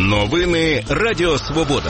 Новини Радіо Свобода.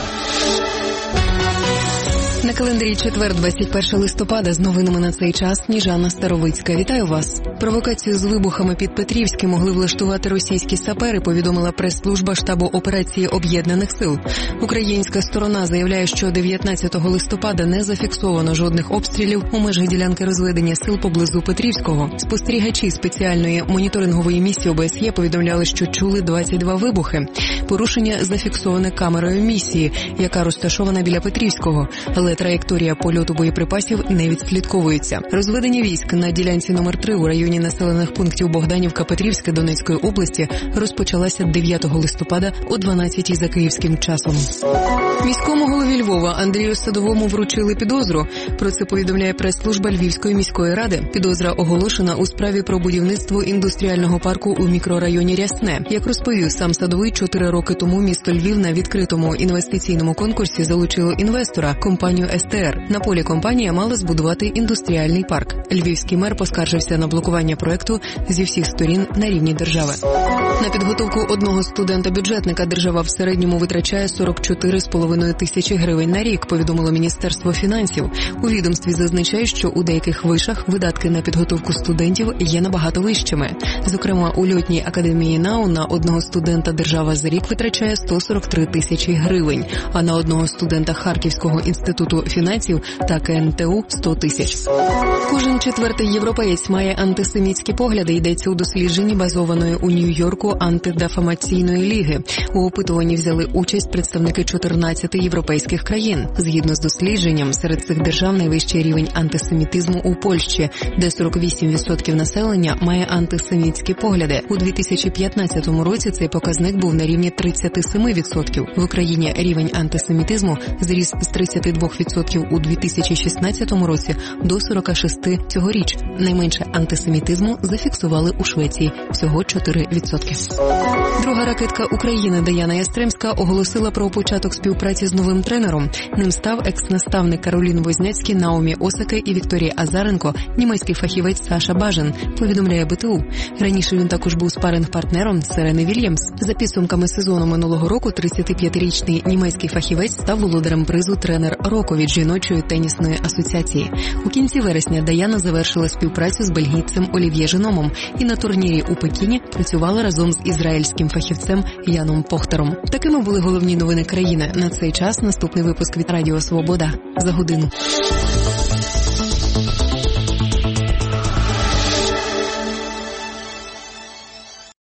На календарі четвер, 21 листопада, з новинами на цей час Сніжана Старовицька. Вітаю вас. Провокацію з вибухами під Петрівським могли влаштувати російські сапери, повідомила прес-служба штабу операції Об'єднаних сил. Українська сторона заявляє, що 19 листопада не зафіксовано жодних обстрілів у межах ділянки розведення сил поблизу Петрівського. Спостерігачі спеціальної моніторингової місії ОБСЄ повідомляли, що чули 22 вибухи. Порушення зафіксоване камерою місії, яка розташована біля Петрівського, але траєкторія польоту боєприпасів не відслідковується. Розведення військ на ділянці номер 3 у районі населених пунктів Богданівка-Петрівське Донецької області розпочалася 9 листопада о 12-й за київським часом. Міському голові Львова Андрію Садовому вручили підозру. Про це повідомляє прес-служба Львівської міської ради. Підозра оголошена у справі про будівництво індустріального парку у мікрорайоні Рясне. Як розповів сам Садовий, 4 роки тому місто Львів на відкритому інвестиційному конкурсі залучило інвестора – компанію СТР. На полі компанія мала збудувати індустріальний парк. Львівський мер поскаржився на блокування проекту зі всіх сторін на рівні держави. На підготовку одного студента-бюджетника держава в середньому витрачає 44,5 тисячі гривень на рік, повідомило Міністерство фінансів. У відомстві зазначає, що у деяких вишах видатки на підготовку студентів є набагато вищими. Зокрема, у льотній академії НАУ на одного студента держава за рік витрачає 143 тисячі гривень, а на одного студента Харківського інституту фінансів та КНТУ – 100 тисяч. Кожен четвертий європеєць має антисемітські погляди, йдеться у дослідженні, базованої у Нью-Йорку антидефамаційної ліги. У опитуванні взяли участь представники 14 європейських країн. Згідно з дослідженням, серед цих держав найвищий рівень антисемітизму у Польщі, де 48% населення має антисемітські погляди. У 2015 році цей показник був на рівні 37%. В Україні рівень антисемітизму зріс з 32% у 2016 році до 46% цьогоріч. Найменше антисемітизму зафіксували у Швеції – всього 4%. Друга ракетка України Даяна Ястремська оголосила про початок співпраці з новим тренером. Ним став екс-наставник Каролін Возняцький, Наомі Осаки і Вікторії Азаренко, німецький фахівець Саша Бажен, повідомляє БТУ. Раніше він також був спаринг-партнером Серени Вільямс. За підсумками сезону минулого року 35-річний німецький фахівець став володарем призу «Тренер року» від жіночої тенісної асоціації. У кінці вересня Даяна завершила співпрацю з бельгійцем Олів'є Женомом і на турнірі у Пекіні працювала разом з ізраїльським фахівцем Яном Похтером. Такими були головні новини країни. На цей час наступний випуск від Радіо Свобода за годину.